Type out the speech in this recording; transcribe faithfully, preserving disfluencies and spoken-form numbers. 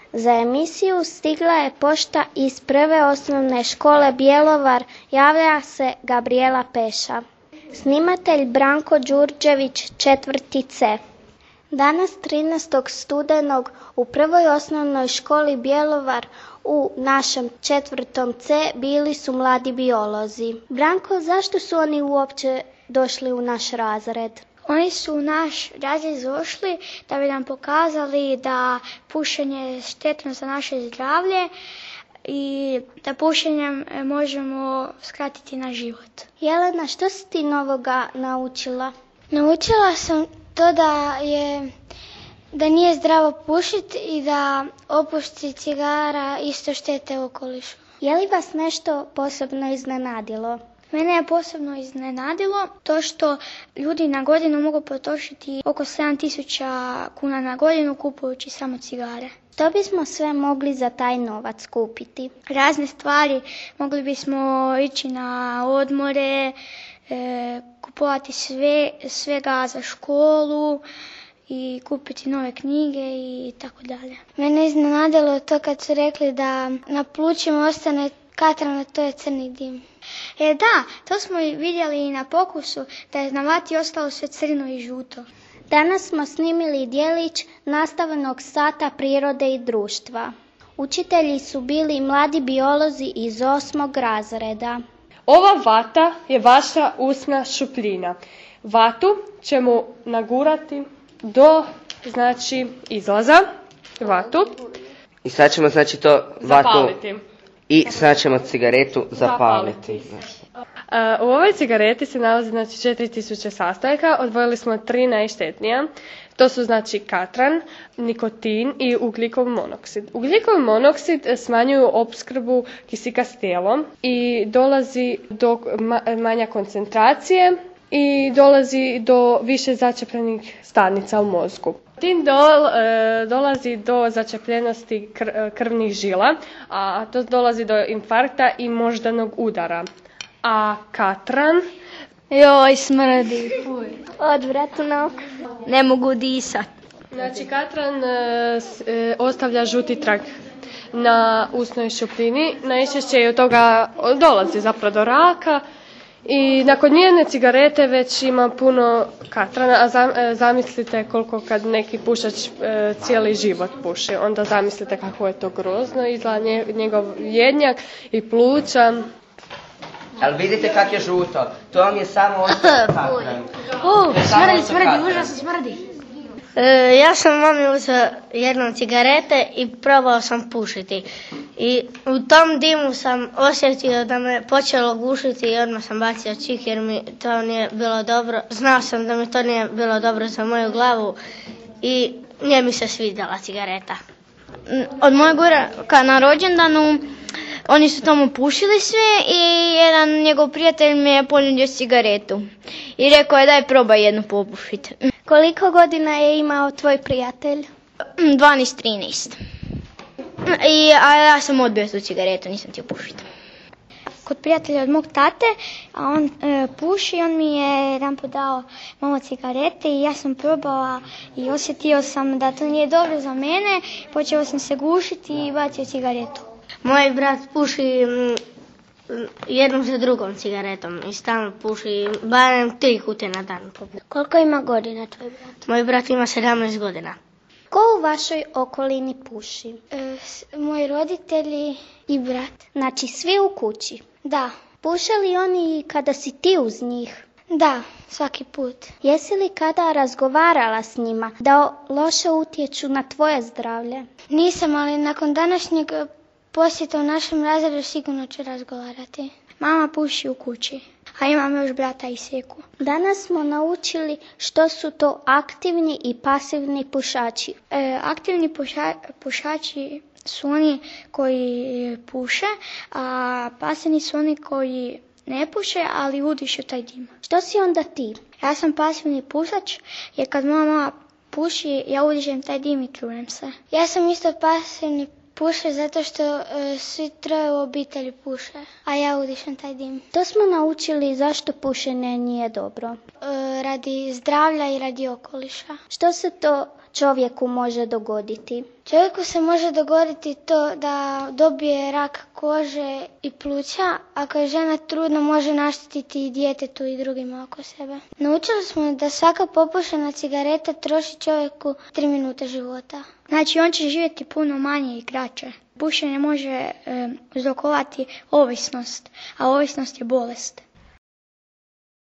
Za emisiju stigla je pošta iz prve osnovne škole Bjelovar, javlja se Gabriela Peša. Snimatelj Branko Đurđević, četvrti C. Danas trinaestog studenog u prvoj osnovnoj školi Bjelovar u našem četvrtom C bili su mladi biolozi. Branko, zašto su oni uopće došli u naš razred? Oni su u naš razred došli da bi nam pokazali da pušenje je štetno za naše zdravlje i da pušenjem možemo skratiti naš život. Jelena, što si ti novoga naučila? Naučila sam to da je da nije zdravo pušiti i da opušci cigara isto štete okolišu. Je li vas nešto posebno iznenadilo? Mene je posebno iznenadilo to što ljudi na godinu mogu potrošiti oko sedam tisuća kuna na godinu kupujući samo cigare. Što bismo sve mogli za taj novac kupiti? Razne stvari. Mogli bismo ići na odmore, e, kupovati sve, svega za školu i kupiti nove knjige i tako dalje. Mene je iznenadilo to kad su rekli da na plućima ostane katran, to je crni dim. E da, to smo vidjeli i na pokusu, da je na vati ostalo sve crno i žuto. Danas smo snimili djelić nastavnog sata prirode i društva. Učitelji su bili mladi biolozi iz osmog razreda. Ova vata je vaša usna šupljina. Vatu ćemo nagurati do, znači, izlaza. Vatu. I sad ćemo, znači, to vatu... Zapaliti. I sad ćemo cigaretu zapaliti. U ovoj cigareti se nalazi, znači, četiri tisuće sastojaka. Odvojili smo tri najštetnija. To su, znači, katran, nikotin i ugljikov monoksid. Ugljikov monoksid smanjuju opskrbu kisika s tijelom i dolazi do manja koncentracije i dolazi do više začepljenih stanica u mozgu. Tim dol, e, dolazi do začepljenosti kr, krvnih žila, a to dolazi do infarkta i moždanog udara. A katran... Joj, smrdi. Odvratno. Ne mogu disat. Znači, katran e, e, ostavlja žuti trag na usnoj šupljini. Najčešće od toga dolazi zapravo do raka. I nakon jedne cigarete već ima puno katrana, a zamislite koliko kad neki pušač e, cijeli život puši, onda zamislite kako je to grozno, izgleda njegov jednjak i pluća. Ali vidite kak je žuto, to vam je samo ostao katran. O, smrdi, smrdi, užasno smrdi. E, ja sam mami uzeo jednom cigarete i probao sam pušiti. I u tom dimu sam osjetio da me počelo gušiti i odmah sam bacio čik jer mi to nije bilo dobro. Znao sam da mi to nije bilo dobro za moju glavu i nije mi se svidjela cigareta. Od mojeg uraka na rođendanu oni su tamo pušili sve i jedan njegov prijatelj mi je ponudio cigaretu. I rekao je daj probaj jednu popušiti. Koliko godina je imao tvoj prijatelj? dvanaest trinaest. I, a ja sam odbio tu cigaretu, nisam htio pušiti. Kod prijatelja od mog tate, a on e, puši, on mi je jedan put dao malo cigarete i ja sam probala i osjetio sam da to nije dobro za mene. Počeo sam se gušiti i bacio cigaretu. Moj brat puši m, jednom za drugom cigaretom i stalno puši barem tri kutije na dan. Koliko ima godina tvoj brat? Moj brat ima sedamnaest godina. Ko u vašoj okolini puši? E, s, moji roditelji i brat. Znači svi u kući? Da. Puše li oni kada si ti uz njih? Da, svaki put. Jesi li kada razgovarala s njima da loše utječu na tvoje zdravlje? Nisam, ali nakon današnjeg posjeta u našem razredu sigurno ću razgovarati. Mama puši u kući, a imam još brata i sjeku. Danas smo naučili što su to aktivni i pasivni pušači. E, aktivni puša, pušači su oni koji puše, a pasivni su oni koji ne puše, ali udišu taj dim. Što si onda ti? Ja sam pasivni pušač, jer kad moja mama puši, ja udišem taj dim i trujem se. Ja sam isto pasivni puše zato što e, svi troje u obitelji puše, a ja udišem taj dim. To smo naučili zašto pušenje nije dobro. E, radi zdravlja i radi okoliša. Što se to čovjeku može dogoditi? Čovjeku se može dogoditi to da dobije rak kože i pluća, ako je žena trudna može naštetiti i djetetu i drugima oko sebe. Naučili smo da svaka popušena cigareta troši čovjeku tri minute života. Znači on će živjeti puno manje i kraće. Pušenje može e, uzrokovati ovisnost, a ovisnost je bolest.